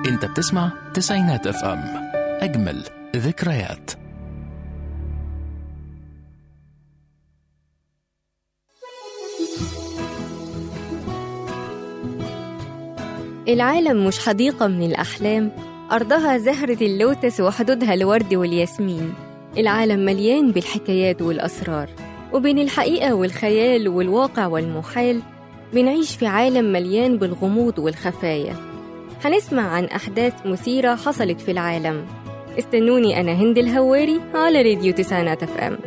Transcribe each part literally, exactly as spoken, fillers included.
انت بتسمع تسعينات اف ام، اجمل ذكريات. العالم مش حديقة من الأحلام، أرضها زهرة اللوتس وحدودها الورد والياسمين. العالم مليان بالحكايات والأسرار، وبين الحقيقة والخيال والواقع والمحال بنعيش في عالم مليان بالغموض والخفايا. هنسمع عن أحداث مثيرة حصلت في العالم. استنوني أنا هند الهواري على راديو تسعينات اف ام.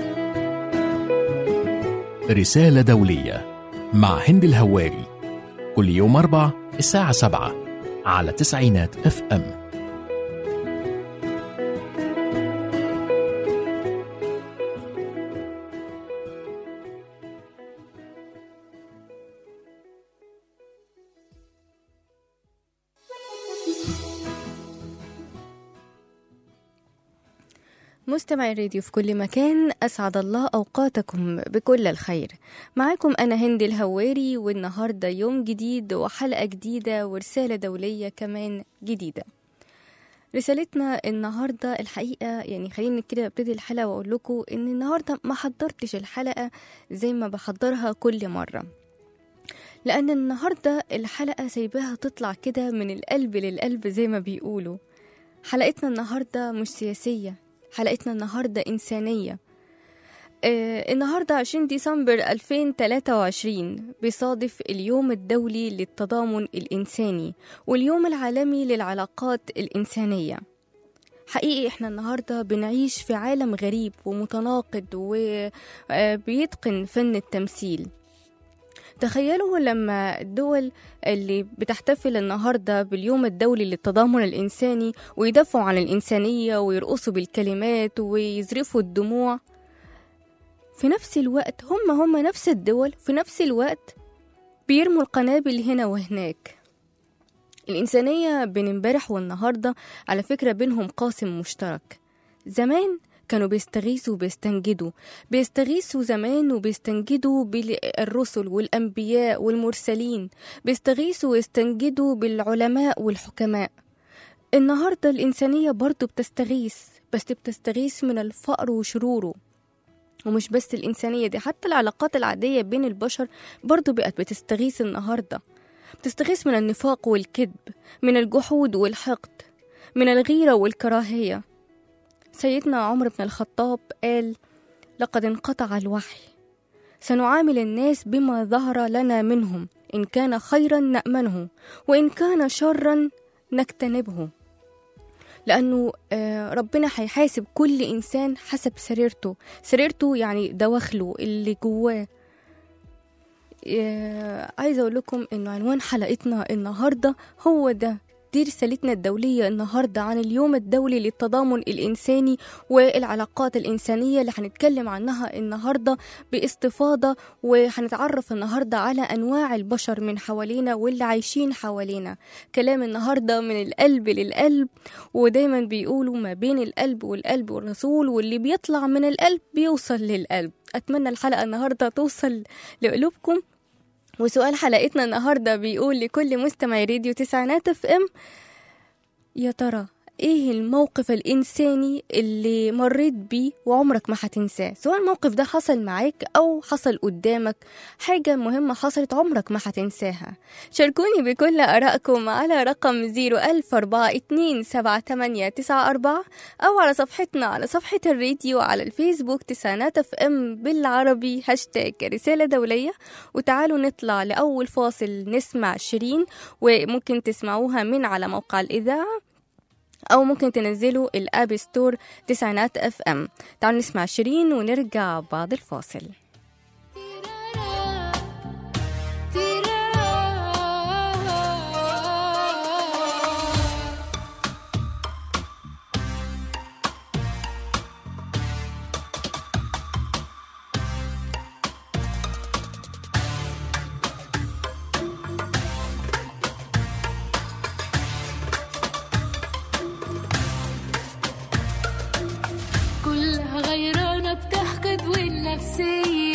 رسالة دولية مع هند الهواري، كل يوم أربع الساعة سبعة على تسعينات اف ام. مستمعي الراديو في كل مكان، أسعد الله أوقاتكم بكل الخير. معاكم أنا هند الهواري، والنهاردة يوم جديد وحلقة جديدة ورسالة دولية كمان جديدة. رسالتنا النهاردة الحقيقة يعني خليني كده ابتدي الحلقة وأقول لكم إن النهاردة ما حضرتش الحلقة زي ما بحضرها كل مرة، لأن النهاردة الحلقة سايباها تطلع كده من القلب للقلب زي ما بيقولوا. حلقتنا النهاردة مش سياسية، حلقتنا النهاردة إنسانية. آه النهاردة عشرين ديسمبر ألفين وثلاثة وعشرين بيصادف اليوم الدولي للتضامن الإنساني واليوم العالمي للعلاقات الإنسانية. حقيقي إحنا النهاردة بنعيش في عالم غريب ومتناقض وبيتقن فن التمثيل. تخيلوا لما الدول اللي بتحتفل النهاردة باليوم الدولي للتضامن الإنساني ويدافعوا عن الإنسانية ويرقصوا بالكلمات ويزرفوا الدموع، في نفس الوقت هم هم نفس الدول في نفس الوقت بيرموا القنابل هنا وهناك. الإنسانية بين امبارح والنهاردة على فكرة بينهم قاسم مشترك. زمان كانوا بيستغيثوا وبيستنجدوا بيستغيثوا زمان وبيستنجدوا بالرسل والأنبياء والمرسلين، بيستغيثوا ويستنجدوا بالعلماء والحكماء. النهاردة الإنسانية برضو بتستغيث، بس بتستغيث من الفقر وشروره. ومش بس الإنسانية دي، حتى العلاقات العادية بين البشر برضو بقت بتستغيث النهاردة. بتستغيث من النفاق والكذب، من الجحود والحقد، من الغيرة والكراهية. سيدنا عمر بن الخطاب قال: لقد انقطع الوحي، سنعامل الناس بما ظهر لنا منهم، إن كان خيرا نأمنه وإن كان شرا نجتنبه. لأنه ربنا هيحاسب كل إنسان حسب سريرته. سريرته يعني دواخله اللي جواه. عايزة أقول لكم إنه عنوان حلقتنا النهاردة هو ده، دي رسالتنا الدولية النهاردة عن اليوم الدولي للتضامن الإنساني والعلاقات الإنسانية اللي هنتكلم عنها النهاردة باستفاضة، وهنتعرف النهاردة على أنواع البشر من حوالينا واللي عايشين حوالينا. كلام النهاردة من القلب للقلب، ودايما بيقولوا ما بين القلب والقلب والرسول، واللي بيطلع من القلب بيوصل للقلب. أتمنى الحلقة النهاردة توصل لقلوبكم. وسؤال حلقتنا النهاردة بيقول لكل مستمعي راديو تسعينات اف ام: يا ترى ايه الموقف الانساني اللي مريت بيه وعمرك ما هتنساه؟ سواء الموقف ده حصل معاك او حصل قدامك، حاجة مهمة حصلت عمرك ما هتنساها. شاركوني بكل ارائكم على رقم زيرو ألف أربعة اتنين سبعة تمانية تسعة أربعة او على صفحتنا على صفحة الراديو على الفيسبوك تسعينات اف ام بالعربي هاشتاج رسالة دولية. وتعالوا نطلع لأول فاصل نسمع شيرين، وممكن تسمعوها من على موقع الإذاعة أو ممكن تنزلوا الأب ستور تسعينات اف ام. تعالوا نسمع شيرين ونرجع بعد الفاصل. كلها غيرانة بتحقد والنفسية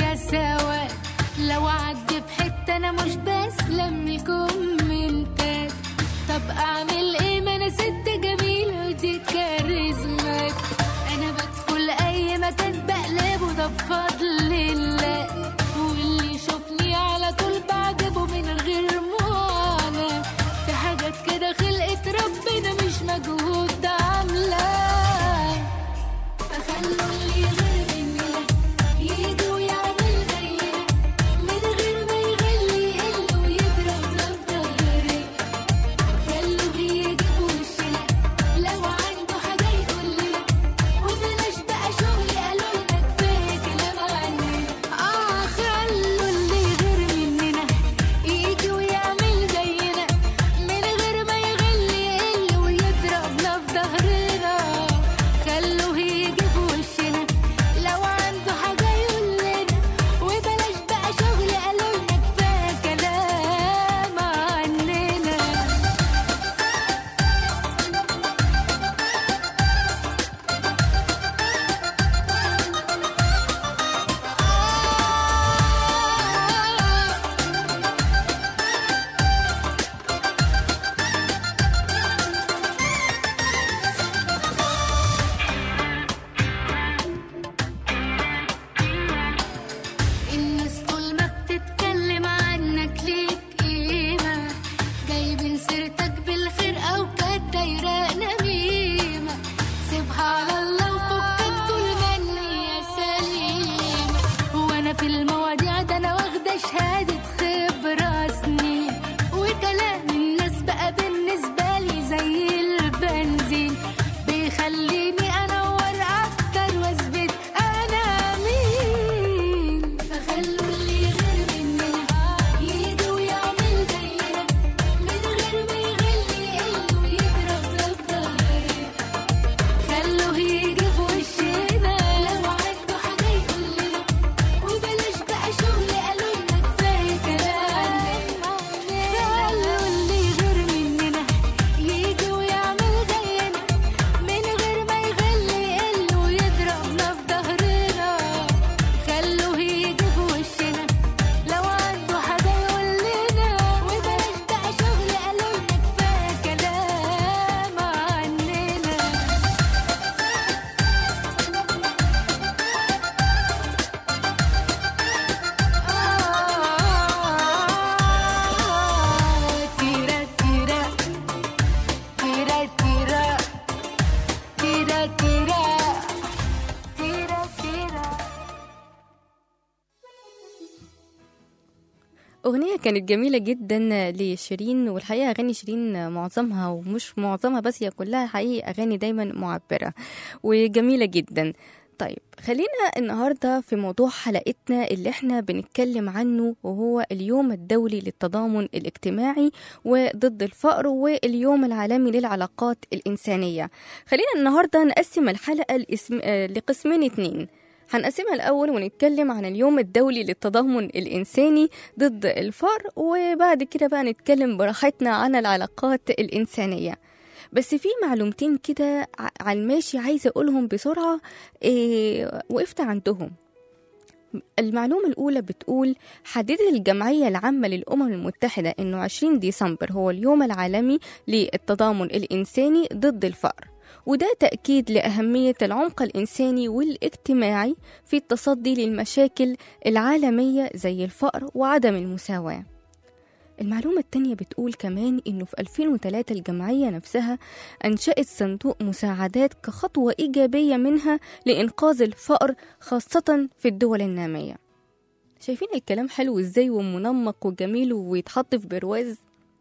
أغنية كانت جميلة جدا لشيرين، والحقيقة أغاني شيرين معظمها ومش معظمها بس هي كلها حقيقي أغاني دايما معبرة وجميلة جدا. طيب خلينا النهاردة في موضوع حلقتنا اللي احنا بنتكلم عنه، وهو اليوم الدولي للتضامن الاجتماعي وضد الفقر، واليوم العالمي للعلاقات الإنسانية. خلينا النهاردة نقسم الحلقة لاسم... لقسمين اتنين. هنقسمها الأول ونتكلم عن اليوم الدولي للتضامن الإنساني ضد الفقر، وبعد كده بقى نتكلم براحتنا عن العلاقات الإنسانية. بس في معلومتين كده على الماشي عايزة أقولهم بسرعة، إيه وقفت عندهم. المعلومة الأولى بتقول حددت الجمعية العامة للأمم المتحدة إنه عشرين ديسمبر هو اليوم العالمي للتضامن الإنساني ضد الفقر، وده تأكيد لأهمية العمق الإنساني والاجتماعي في التصدي للمشاكل العالمية زي الفقر وعدم المساواة. المعلومة التانية بتقول كمان إنه في ألفين وثلاثة الجمعية نفسها أنشأت صندوق مساعدات كخطوة إيجابية منها لإنقاذ الفقر خاصة في الدول النامية. شايفين الكلام حلو إزاي ومنمق وجميل ويتحط في برواز؟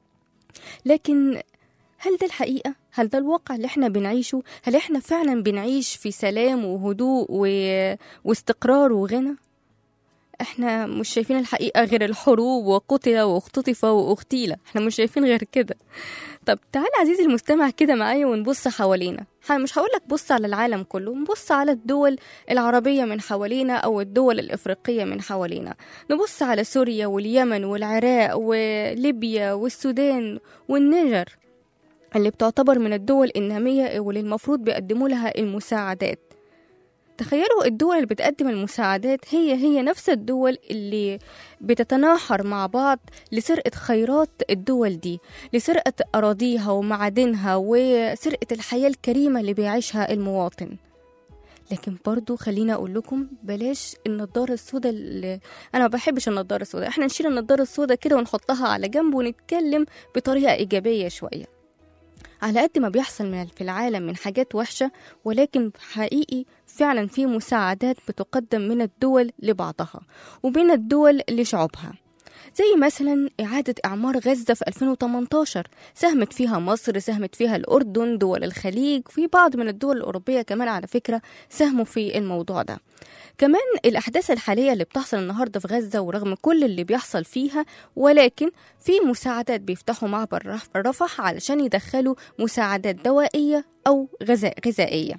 لكن هل ده الحقيقة؟ هل ده الواقع اللي احنا بنعيشه؟ هل احنا فعلا بنعيش في سلام وهدوء و... واستقرار وغنى؟ احنا مش شايفين الحقيقة غير الحروب وقتل واختطف واغتيل، احنا مش شايفين غير كده. طب تعال عزيزي المستمع كده معايا ونبص حوالينا. مش هقولك بص على العالم كله، نبص على الدول العربية من حوالينا أو الدول الإفريقية من حوالينا. نبص على سوريا واليمن والعراق وليبيا والسودان والنيجر اللي بتعتبر من الدول النامية واللي المفروض بيقدموا لها المساعدات. تخيلوا الدول اللي بتقدم المساعدات هي هي نفس الدول اللي بتتناحر مع بعض لسرقة خيرات الدول دي، لسرقة أراضيها ومعادنها وسرقة الحياة الكريمة اللي بيعيشها المواطن. لكن برضو خلينا أقول لكم بلاش النضارة السوداء، اللي أنا ما بحبش النضارة السوداء. احنا نشيل النضارة السوداء كده ونحطها على جنب ونتكلم بطريقة إيجابية شوية. على قد ما بيحصل في العالم من حاجات وحشة، ولكن حقيقي فعلا في مساعدات بتقدم من الدول لبعضها وبين الدول لشعوبها، زي مثلا إعادة إعمار غزة في ألفين وثمانية عشر ساهمت فيها مصر، ساهمت فيها الأردن، دول الخليج، في بعض من الدول الأوروبية كمان على فكرة ساهموا في الموضوع ده. كمان الأحداث الحالية اللي بتحصل النهاردة في غزة، ورغم كل اللي بيحصل فيها ولكن في مساعدات بيفتحوا معبر رفح علشان يدخلوا مساعدات دوائية أو غذاء غذائية.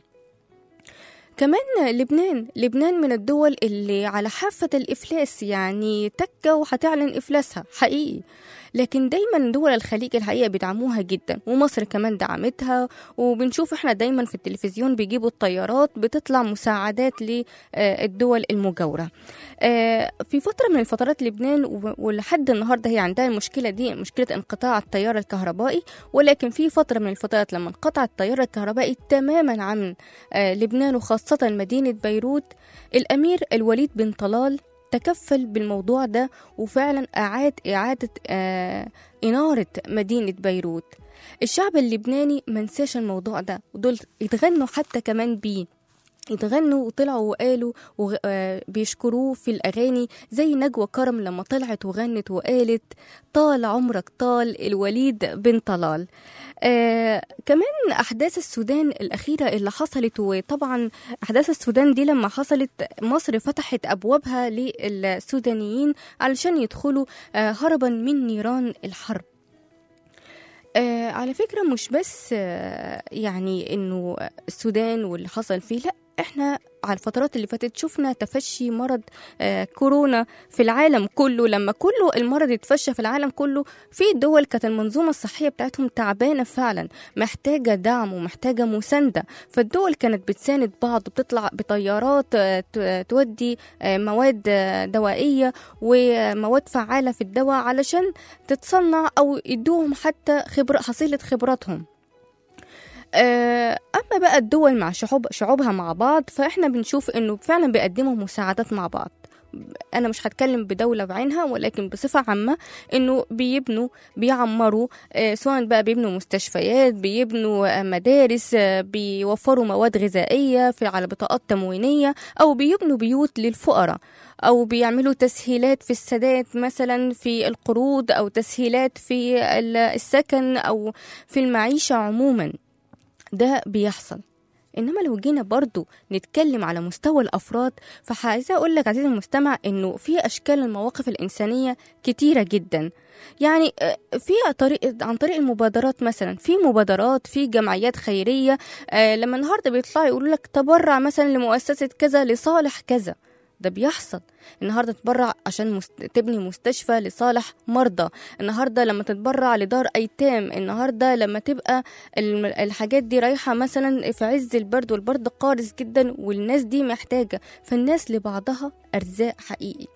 كمان لبنان لبنان من الدول اللي على حافة الإفلاس، يعني تكة وهتعلن إفلاسها حقيقي، لكن دايما دول الخليج الحقيقة بيدعموها جدا، ومصر كمان دعمتها، وبنشوف احنا دايما في التلفزيون بيجيبوا الطيارات بتطلع مساعدات للدول المجاورة. في فترة من الفترات لبنان ولحد النهاردة هي عندها المشكلة دي، مشكلة انقطاع التيار الكهربائي، ولكن في فترة من الفترات لما انقطع التيار الكهربائي تماما عن لبنان وخاصة مدينة بيروت، الأمير الوليد بن طلال تكفل بالموضوع ده وفعلا أعاد إعادة آه إنارة مدينة بيروت. الشعب اللبناني منساش الموضوع ده، ودول يتغنوا حتى كمان بيه، يتغنوا وطلعوا وقالوا وبيشكروه في الأغاني، زي نجوى كرم لما طلعت وغنت وقالت طال عمرك طال الوليد بن طلال. آه كمان أحداث السودان الأخيرة اللي حصلت، وطبعا أحداث السودان دي لما حصلت مصر فتحت أبوابها للسودانيين علشان يدخلوا آه هربا من نيران الحرب. آه على فكرة مش بس آه يعني إنه السودان واللي حصل فيه، لأ احنا على الفترات اللي فاتت شفنا تفشي مرض آه كورونا في العالم كله. لما كله المرض يتفشى في العالم كله، في دول كانت المنظومة الصحية بتاعتهم تعبانة فعلا، محتاجة دعم ومحتاجة مساندة، فالدول كانت بتساند بعض، بتطلع بطيارات آه تودي آه مواد آه دوائية ومواد فعالة في الدواء علشان تتصنع أو يدوهم حتى خبر حصيلة خبراتهم. أما بقى الدول مع شعوب شعوبها مع بعض، فإحنا بنشوف إنه فعلا بيقدموا مساعدات مع بعض. أنا مش هتكلم بدولة بعينها ولكن بصفة عامة، إنه بيبنوا بيعمروا، آه، سواء بقى بيبنوا مستشفيات، بيبنوا آه، مدارس، آه، بيوفروا مواد غذائية في على بطاقات تموينية، أو بيبنوا بيوت للفقراء، أو بيعملوا تسهيلات في السداد مثلا في القروض، أو تسهيلات في ال- السكن أو في المعيشة عموما. ده بيحصل. انما لو جينا برضو نتكلم على مستوى الافراد، فعايزه اقول لك عزيزي المستمع انه في اشكال المواقف الانسانيه كتيره جدا. يعني آه، في طريق عن طريق المبادرات، مثلا في مبادرات في جمعيات خيريه، آه، لما النهارده بيطلعوا يقولوا لك تبرع مثلا لمؤسسه كذا لصالح كذا. ده بيحصل. النهارده تتبرع عشان مست... تبني مستشفى لصالح مرضى، النهارده لما تتبرع لدار ايتام، النهارده لما تبقى الم- الحاجات دي رايحه مثلا في عز البرد، والبرد قارس جدا والناس دي محتاجه، فالناس لبعضها ارزاق حقيقي.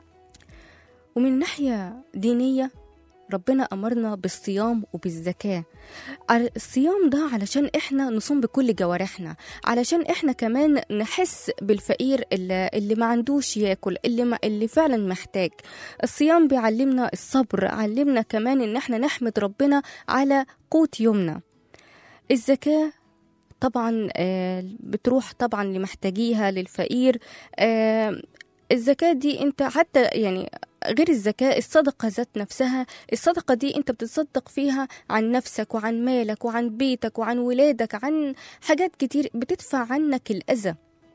ومن ناحيه دينيه، ربنا أمرنا بالصيام وبالزكاة. على- الصيام ده علشان إحنا نصوم بكل جوارحنا، علشان إحنا كمان نحس بالفقير اللي, اللي ما عندوش ياكل، اللي, ما اللي فعلا محتاج. الصيام بيعلمنا الصبر، علمنا كمان إن إحنا نحمد ربنا على قوت يومنا. الزكاة طبعا آه، بتروح طبعا لمحتاجيها، للفقير. آه، الزكاة دي انت حتى يعني غير الزكاة، الصدقة ذات نفسها، الصدقة دي انت بتتصدق فيها عن نفسك وعن مالك وعن بيتك وعن ولادك، عن حاجات كتير بتدفع عنك الأذى.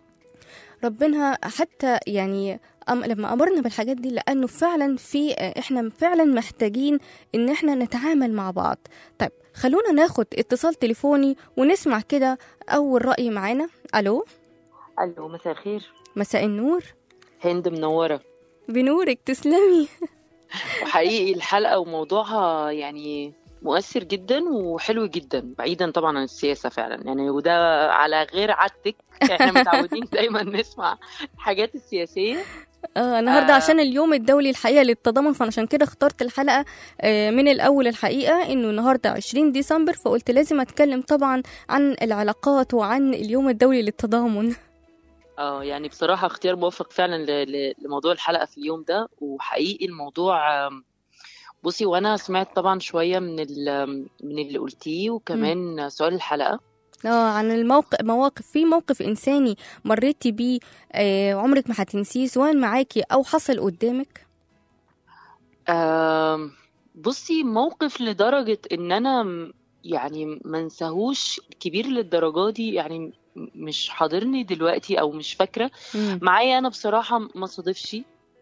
ربنا حتى يعني أم لما أمرنا بالحاجات دي، لأنه فعلا في احنا فعلا محتاجين ان احنا نتعامل مع بعض. طيب خلونا ناخد اتصال تليفوني ونسمع كده أول رأي معانا. ألو. الو، مساء الخير. مساء النور. هند منوره. بنورك، تسلمي. وحقيقي الحلقه وموضوعها يعني مؤثر جدا وحلو جدا، بعيدا طبعا عن السياسه فعلا يعني، وده على غير عادتك. احنا متعودين دايما نسمع الحاجات السياسيه. آه النهارده آه عشان اليوم الدولي الحقيقه للتضامن، فانا عشان كده اخترت الحلقه آه من الاول الحقيقه انه النهارده عشرين ديسمبر، فقلت لازم اتكلم طبعا عن العلاقات وعن اليوم الدولي للتضامن. اه يعني بصراحه اختيار موفق فعلا ل- ل- لموضوع الحلقه في اليوم ده. وحقيقي الموضوع آم، بصي، وانا سمعت طبعا شويه من ال- من اللي قلتيه، مم. وكمان سؤال الحلقه. اه عن الموقف، مواقف في موقف انساني مريتي بيه آه عمرك ما هتنسيه، سواء معاكي او حصل قدامك. آم، بصي، موقف لدرجة ان انا م- يعني ما انساهوش كبير للدرجة دي يعني، م- مش حاضرني دلوقتي او مش فاكرة مم. معايا انا بصراحة، ما صادفش.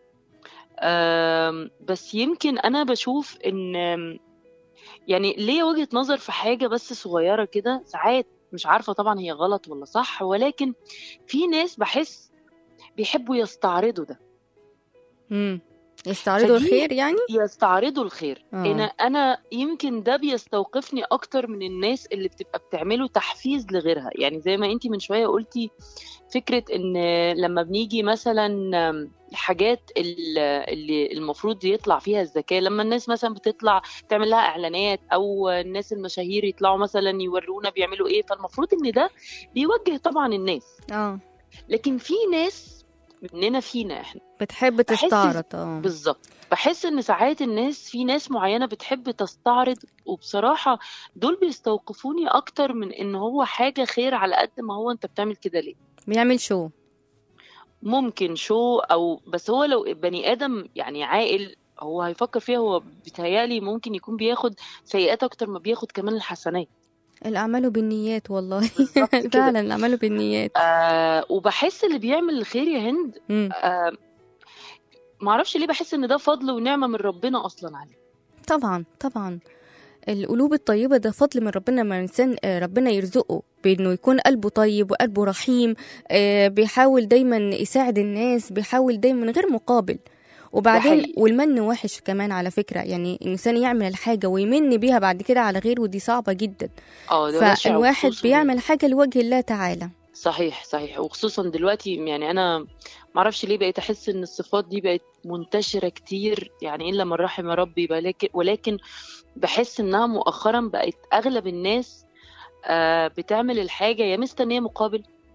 آم، بس يمكن انا بشوف ان آم، يعني ليا وجهة نظر في حاجة بس صغيرة كده. ساعات مش عارفة طبعا هي غلط ولا صح، ولكن في ناس بحس بيحبوا يستعرضوا ده. مم. يستعرضوا فدي الخير يعني. يستعرضوا الخير. انا اه. انا يمكن ده بيستوقفني اكتر من الناس اللي بتبقى بتعمله تحفيز لغيرها. يعني زي ما انتي من شوية قلتي، فكرة ان لما بنيجي مثلا الحاجات ال- اللي المفروض يطلع فيها الزكاة، لما الناس مثلا بتطلع تعمل لها اعلانات، او الناس المشاهير يطلعوا مثلا يورونا بيعملوا ايه، فالمفروض ان ده بيوجه طبعا الناس. اه لكن في ناس مننا فينا احنا بتحب بحس تستعرض. اه. بالظبط، بحس ان ساعات الناس، في ناس معينة بتحب تستعرض، وبصراحة دول بيستوقفوني اكتر من ان هو حاجة خير، على قد ما هو انت بتعمل كده ليه. بيعمل شو. ممكن شو، او بس هو لو بني ادم يعني عاقل هو هيفكر فيها. هو بيتهيألي ممكن يكون بياخد سيئات اكتر ما بياخد كمان الحسنات. الأعمال بالنيات والله. بالظبط كده. فعلا الأعمال بالنيات. آه وبحس اللي بيعمل الخير يا هند، مم. آه معرفش ليه بحس ان ده فضل ونعمة من ربنا اصلا عليه. طبعا طبعا. القلوب الطيبة ده فضل من ربنا، ما الإنسان آه، ربنا يرزقه بأنه يكون قلبه طيب وقلبه رحيم، آه، بيحاول دايما يساعد الناس، بيحاول دايما من غير مقابل. ده وبعدين حقيقي. والمن وحش كمان على فكرة، يعني الإنسان يعمل الحاجة ويمن بيها بعد كده على غيره، ودي صعبة جدا. اه ده بشع، فالواحد وخصوصا بيعمل حاجة لوجه الله تعالى. صحيح صحيح، وخصوصا دلوقتي يعني انا معرفش ليه بقيت احس ان الصفات دي بقت منتشرة كتير، يعني الا من رحم ربي. ولكن ولكن بحس انها مؤخرا بقت اغلب الناس آه بتعمل الحاجة يا مستنية مقابل،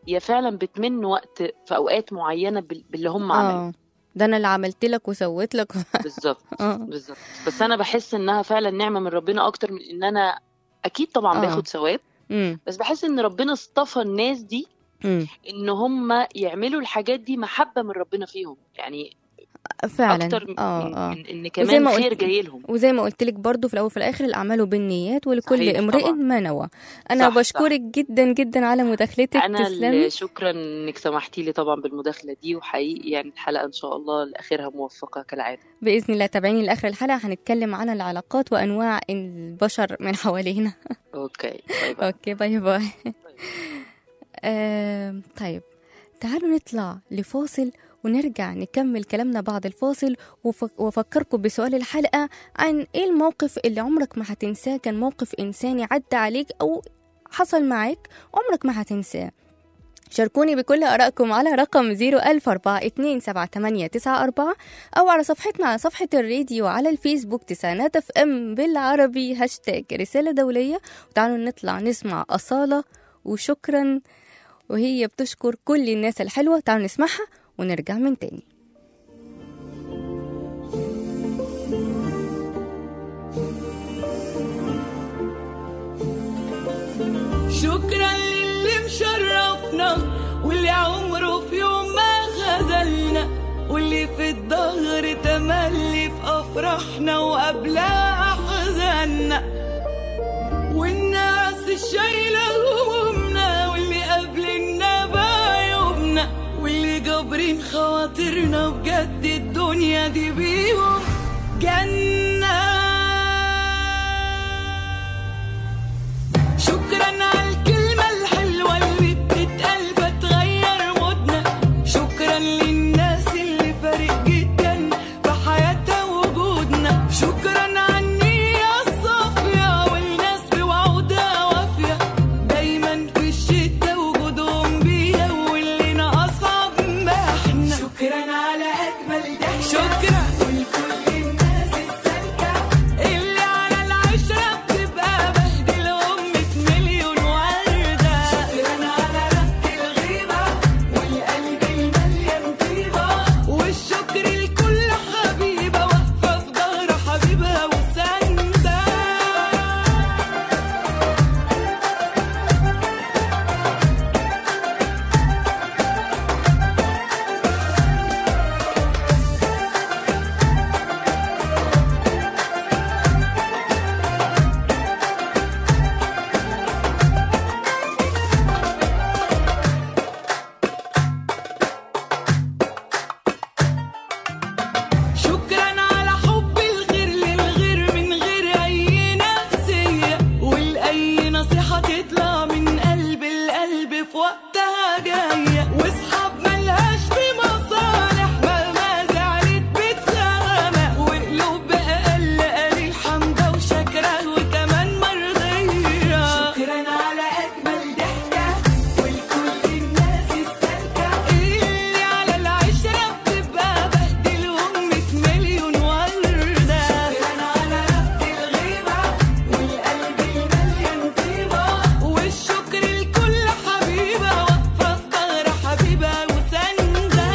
يا فعلا بتمن وقت في اوقات معينه بال- باللي هم عملوه. اه ده انا اللي عملت لك وسويت لك. بالظبط اه بالظبط. بس انا بحس انها فعلا نعمه من ربنا اكتر من ان انا اكيد طبعا اه باخد ثواب، امم بس بحس ان ربنا اصطفى الناس دي امم ان هم يعملوا الحاجات دي محبه من ربنا فيهم، يعني فعلا. اكتر من اه من, اه من ان وزي كمان ما خير قلت جاي لهم. وزي ما قلت لك برضو في الاول وفي الاخر الاعمال بالنيات ولكل صحيح امرئ طبعا. ما نوى. انا صح بشكرك صح. جدا جدا على مداخلتك، انا اللي تسلمي. شكرا انك سمحتي لي طبعا بالمداخله دي، وحقيقي يعني الحلقه ان شاء الله لاخرها موفقه كالعاده. باذن الله تابعيني لاخر الحلقه، هنتكلم عن العلاقات وانواع البشر من حوالينا. اوكي باي باي. اوكي باي باي. آه طيب تعالوا نطلع لفاصل ونرجع نكمل كلامنا بعد الفاصل. وف- وافكركم بسؤال الحلقة عن ايه الموقف اللي عمرك ما هتنساه، كان موقف انساني عدى عليك او حصل معاك عمرك ما هتنساه. شاركوني بكل آرائكم على رقم صفر ألف أربعة اتنين سبعة تمانية تسعة أربعة أو على صفحتنا على صفحة الراديو على الفيسبوك تسعينات اف ام بالعربي هاشتاج رسالة دولية. وتعالوا نطلع نسمع أصالة وشكرا، وهي بتشكر كل الناس الحلوة. تعالوا نسمعها ونرجع من تاني. شكرا للي مشرفنا واللي عمره في يوم ما خذلنا، واللي في الظهر تملي في أفراحنا وقبلها أحزاننا، والناس الشايلة همومنا واللي قابلنا بعيوبنا، واللي جابرين خواطرنا بجد الدنيا دي بيهم جنة. شكرا على الكلمة الحلوة اللي بتتقال فتغير مودنا، شكرا للناس اللي فارق جدا في حياتها وجودنا، شكرا على النية الصافية والناس بوعودها وافية، دايما في الشدة وجودهم بيها واللي ناقصها بمحنا، شكرا على أجمل ضحكة، شكرا ولكل الناس السالكة اللي على العشرة بتبقى بهدلهم مية مليون وردة، شكرا على رد الغيبة والقلب المليان طيبة، والشكر لكل حبيبة واقفة في ظهر حبيبها وساندة. شكرا على حب الغير للغير من غير أي نفسية، والأي نصيحة تطلع من قلب القلب في وقتها جاية، وصحاب ملهاش في مصالح مهما زعلت بتسامح، وقلوب بأقل قليل حمدة وشكرة وكمان مرضية، شكرا على أجمل ضحكة ولكل الناس السالكة اللي على العشرة بتبقى بهدلهم مية مليون وردة، شكرا على رد الغيبة والقلب المليان طيبة، والشكر لكل حبيبة واقفة في ظهر حبيبها وساندة.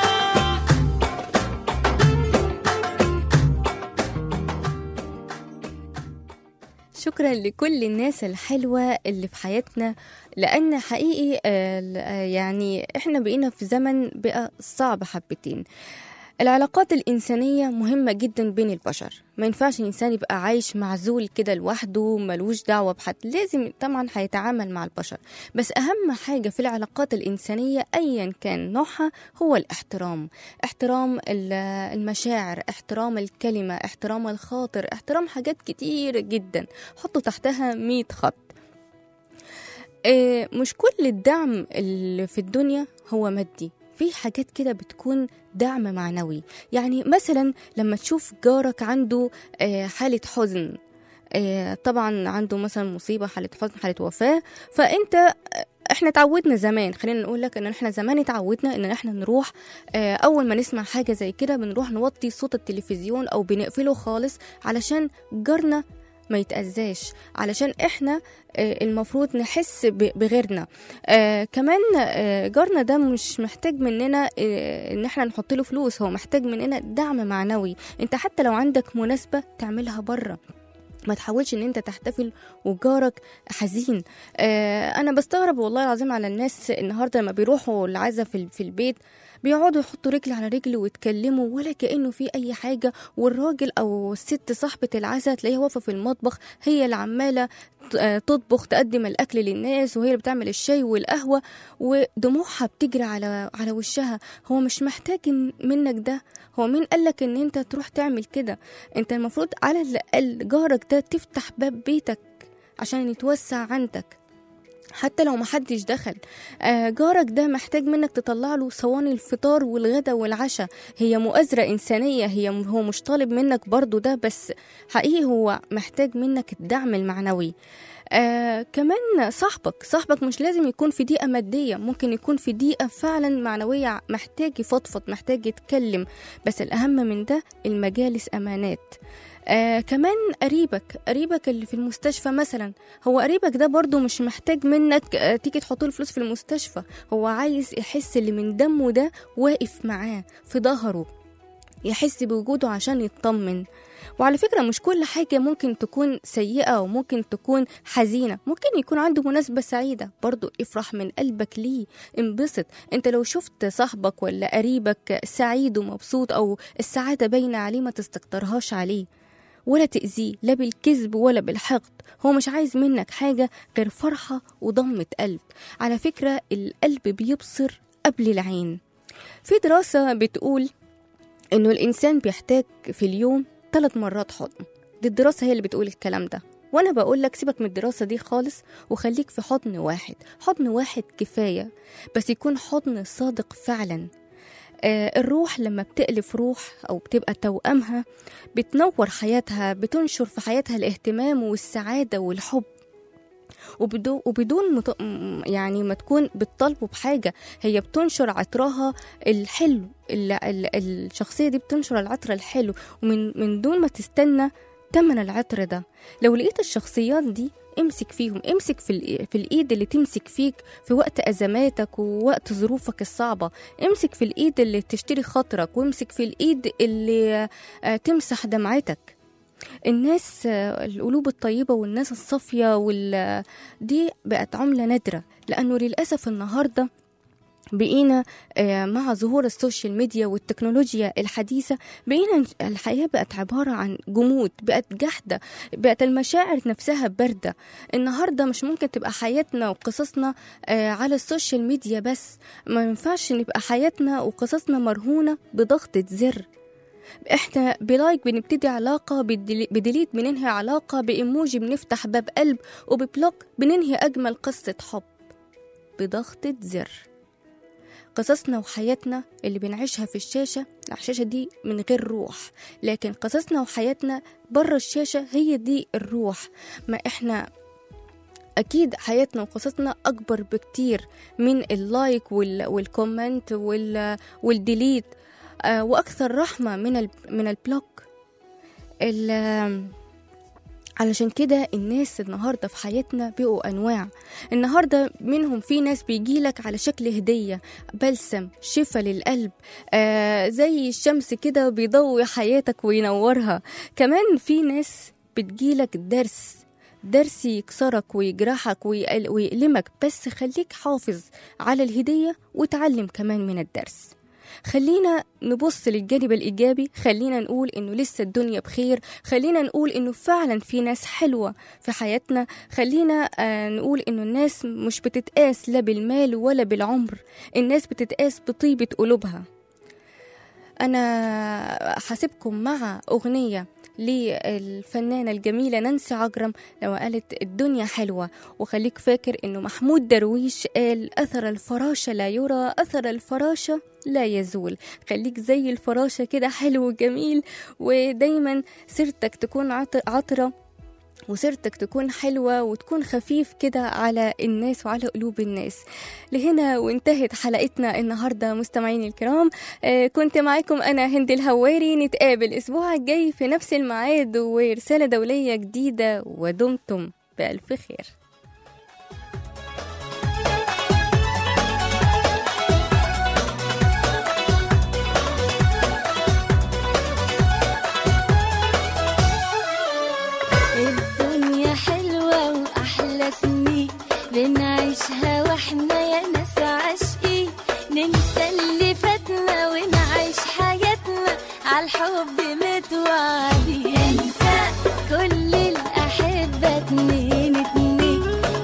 شكرا لكل الناس الحلوة اللي في حياتنا، لأن حقيقي آه، آه، يعني إحنا بقينا في زمن بقى صعب حبتين. العلاقات الإنسانية مهمة جدا بين البشر، ما ينفعش الإنسان يبقى عايش معزول كده لوحده ملوش دعوة بحد، لازم طبعا هيتعامل مع البشر. بس أهم حاجة في العلاقات الإنسانية أيا كان نوعها هو الاحترام، احترام ال- المشاعر، احترام الكلمة، احترام الخاطر، احترام حاجات كتير جدا، حطوا تحتها مية خط. آه، مش كل الدعم اللي في الدنيا هو مادي، في حاجات كده بتكون دعم معنوي. يعني مثلا لما تشوف جارك عنده آه، حالة حزن، آه، طبعا عنده مثلا مصيبة، حالة حزن، حالة وفاة، فانت آه، احنا تعودنا زمان، خلينا نقول لك ان احنا زمان اتعودنا ان احنا نروح آه، اول ما نسمع حاجة زي كده بنروح نوطي صوت التلفزيون او بنقفله خالص علشان جارنا ما يتأذاش، علشان احنا المفروض نحس بغيرنا. آه كمان آه جارنا ده مش محتاج مننا آه ان احنا نحط له فلوس، هو محتاج مننا دعم معنوي. انت حتى لو عندك مناسبة تعملها بره، ما تحاولش ان انت تحتفل وجارك حزين. آه انا بستغرب والله العظيم على الناس النهارده لما بيروحوا العزا في, في البيت، بيقعدوا يحطوا رجل على رجل ويتكلموا ولا كأنه في أي حاجة، والراجل أو الست صاحبة العزا تلاقيها واقفة في المطبخ، هي اللي عمالة تطبخ تقدم الأكل للناس، وهي اللي بتعمل الشاي والقهوة، ودموعها بتجري على على وشها. هو مش محتاج منك ده، هو مين قالك ان انت تروح تعمل كده؟ انت المفروض على الأقل جارك ده تفتح باب بيتك عشان يتوسع عندك حتى لو محدش دخل. آه جارك ده محتاج منك تطلع له صواني الفطار والغدا والعشاء، هي مؤازرة إنسانية، هي هو مش طالب منك برضو ده، بس حقيقي هو محتاج منك الدعم المعنوي. آه كمان صاحبك صاحبك مش لازم يكون في ضيقة مادية، ممكن يكون في ضيقة فعلا معنوية، محتاج يفضفض، محتاج يتكلم، بس الأهم من ده المجالس أمانات. آه كمان قريبك قريبك اللي في المستشفى مثلا، هو قريبك ده برضو مش محتاج منك آه تيجي تحط له فلوس في المستشفى، هو عايز يحس اللي من دمه ده واقف معاه في ظهره، يحس بوجوده عشان يطمن. وعلى فكرة مش كل حاجة ممكن تكون سيئة وممكن تكون حزينة، ممكن يكون عنده مناسبة سعيدة برضو افرح من قلبك ليه، انبسط. انت لو شفت صاحبك ولا قريبك سعيد ومبسوط او السعادة باينة عليه، ما تستكترهاش عليه ولا تأذيه، لا بالكذب ولا بالحقد، هو مش عايز منك حاجة غير فرحة وضمة قلب. على فكرة القلب بيبصر قبل العين. في دراسة بتقول انه الانسان بيحتاج في اليوم ثلاث مرات حضن، دي الدراسة هي اللي بتقول الكلام ده، وانا بقول لك سيبك من الدراسة دي خالص وخليك في حضن واحد، حضن واحد كفاية، بس يكون حضن صادق فعلا. آه الروح لما بتألف روح أو بتبقى توأمها بتنور حياتها، بتنشر في حياتها الاهتمام والسعادة والحب، وبدون, وبدون مط... يعني ما تكون بتطالبه بحاجة، هي بتنشر عطرها الحلو، ال... ال... الشخصية دي بتنشر العطر الحلو، ومن من دون ما تستنى تمن العطر ده. لو لقيت الشخصيات دي امسك فيهم، امسك في, في الإيد اللي تمسك فيك في وقت أزماتك ووقت ظروفك الصعبة، امسك في الإيد اللي تشتري خاطرك، وامسك في الإيد اللي تمسح دمعتك. الناس القلوب الطيبة والناس الصافية وال... دي بقت عملة نادرة، لأنه للأسف النهاردة بقينا مع ظهور السوشيال ميديا والتكنولوجيا الحديثة بقينا الحياة بقت عبارة عن جمود، بقت جحدة، بقت المشاعر نفسها باردة. النهاردة مش ممكن تبقى حياتنا وقصصنا على السوشيال ميديا بس، ما ينفعش نبقى حياتنا وقصصنا مرهونة بضغطة زر. احنا بلايك بنبتدي علاقة، بديليت بننهي علاقة، بإيموجي بنفتح باب قلب، وببلوك بننهي أجمل قصة حب بضغطة زر. قصصنا وحياتنا اللي بنعيشها في الشاشة، الشاشة دي من غير روح، لكن قصصنا وحياتنا بره الشاشة هي دي الروح. ما احنا أكيد حياتنا وقصصنا أكبر بكتير من اللايك والكومنت والديليت، وأكثر رحمة من من البلوك. علشان كده الناس النهاردة في حياتنا بقوا أنواع. النهاردة منهم في ناس بيجيلك على شكل هدية، بلسم، شفا للقلب، آه زي الشمس كده بيضوي حياتك وينورها. كمان في ناس بتجيلك درس درس يكسرك ويجرحك ويألمك، بس خليك حافظ على الهدية وتعلم كمان من الدرس. خلينا نبص للجانب الإيجابي، خلينا نقول إنه لسه الدنيا بخير، خلينا نقول إنه فعلا في ناس حلوة في حياتنا، خلينا آه نقول إنه الناس مش بتتقاس لا بالمال ولا بالعمر، الناس بتتقاس بطيبة قلوبها. أنا حاسبكم مع أغنية للفنانة الجميلة نانسي عجرم لما قالت الدنيا حلوة. وخليك فاكر إنه محمود درويش قال أثر الفراشة لا يرى، أثر الفراشة لا يزول. خليك زي الفراشة كده حلو وجميل، ودايما سيرتك تكون عطرة وسيرتك تكون حلوة وتكون خفيف كده على الناس وعلى قلوب الناس. لهنا وانتهت حلقتنا النهاردة مستمعين الكرام. آه كنت معاكم أنا هند الهواري. نتقابل الأسبوع الجاي في نفس الميعاد ورسالة دولية جديدة، ودمتم بألف خير. سنين بنعيشها واحنا يا ناس عاشقين، ننسى اللي فاتنا ونعيش حياتنا عالحب متوعدين. انسى كل الأحبة اتنين اتنين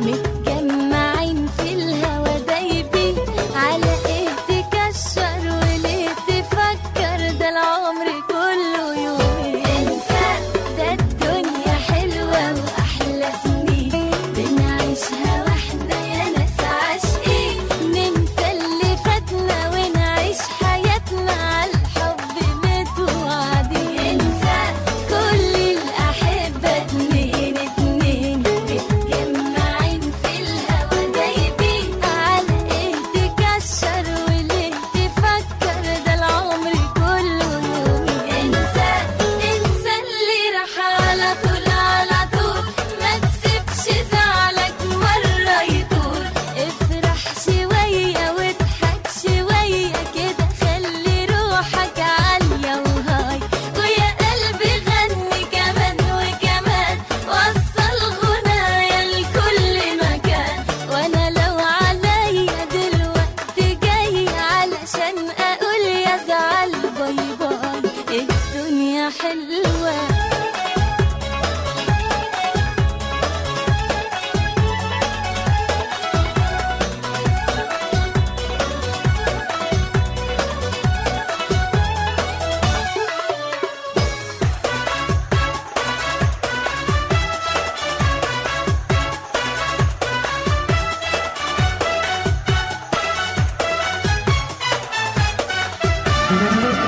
متجمعين في الهوا دايبين، على ايه تكشر وليه تفكر، ده العمر كله يومين. انسى ده الدنيا حلوة وأحلى سنين بنعيشها واحنا يا ناس عاشقين، ننسى اللي فاتنا ونعيش حياتنا عالحب متوعدين. انسى كل الأحبة اتنين اتنين متجمعين في الهوا دايبين، على ايه تكشر وليه تفكر، ده العمر كله يومين. انسى انسى اللي راح على طول على طول، ما تسيبش زعلك مرة يطول، افرح شوية واضحك شوية كده، خلي روحك عالية وهاي، ويا قلبي غني كمان وكمان، وصل غنايا لكل مكان. وانا لو عليا دلوقتي جاي علشان اقول يا زعل باي باي، الدنيا حلوة.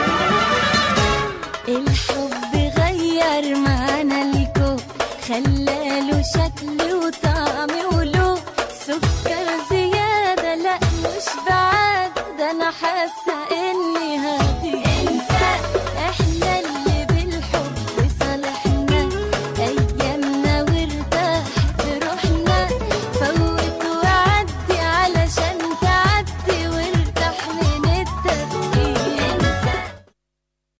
الحب غير معنا الكون، خلى